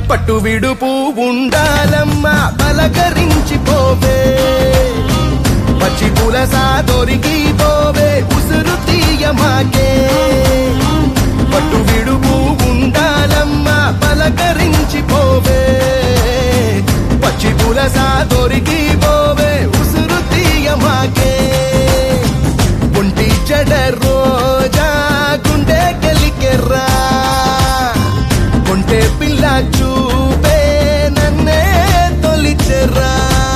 పట్టు విడుపు ఉండాలమ్మా పలకరించిపోవే పచ్చి పులసా దొరికిపోవే ఉసురు తీయమాకే పట్టు విడుపు ఉండాలమ్మా పలకరించిపోవే పచ్చి పులసా దొరికిపోవే ఉసురు తీయమాకే ఒంటి జడ రోజా గుండె గెలికెర్రా కొంటే పిల్ల చూపే నన్నే తొలిచెర్రా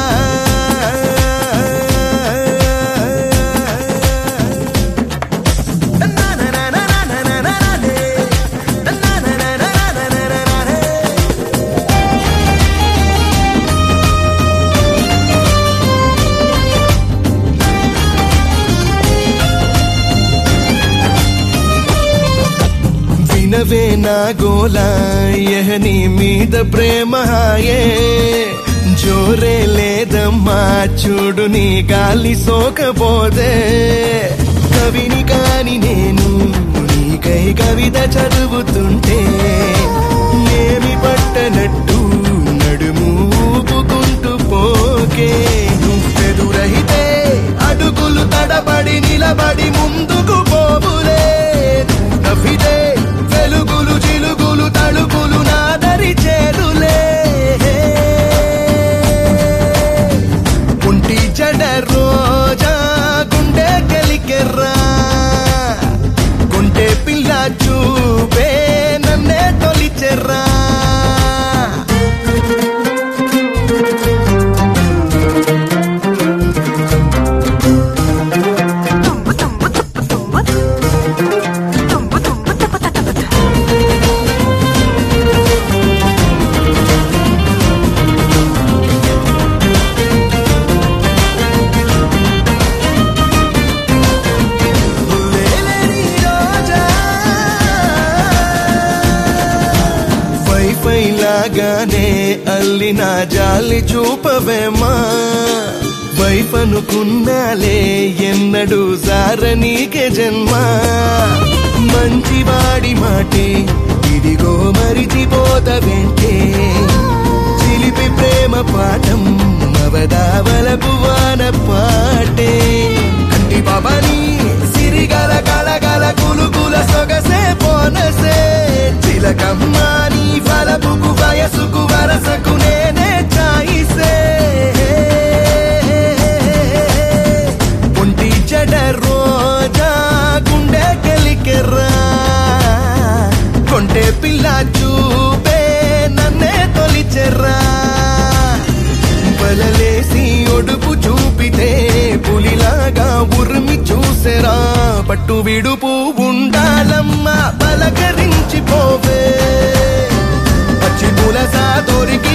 వినవే నా గోలా యహని మీద ప్రేమ హాయే జోరే లేదమ్మా చూడు నీ గాలి సోకపోదే కవిని కాని నేను నీకై కవిత చదువుతుంటే ఏమి పట్టనట్టు నడుము ఊపుకుంటూ పోకే నువ్వెదురహితే అడుగులు తడబడి నిలబడి ముందుకు పోవులే నవ్వితే వెలుగులు చిలుగులు తలుపులు నాదరి చేరులే ఒంటి జడ రోజా గుండె గెలికెర్రా కొంటే పిల్ల చూపే నన్నే తొలిచెర్రా లాగానే అల్లిన జాలి చూపవేమా వైపనుకున్నాలే ఎన్నడు సారనీకే జన్మ మంచివాడి మాటే ఇదిగో మరిచిపోతవేంటే చిలిపి ప్రేమ పాఠం అవదావలపు వాన పాటే కంటి బాబాని సిరిగల కలగల కులుకుల సొగసే పోనసే చిలకమ్మాని వలపుకు వయసుకు వరసకు నేనే చాయిసే ఒంటి జడ రోజా గుండె గెలికెర్రా కొంటే పిల్ల చూపే నన్నే తొలిచెర్రా బలలేసి ఒడుపు చూపితే పులిలాగా ఉర్మి చూసెరా పట్టు విడుపు ఉండాలమ్మా పలకరించిపోవే పచ్చి పులసా దొరికి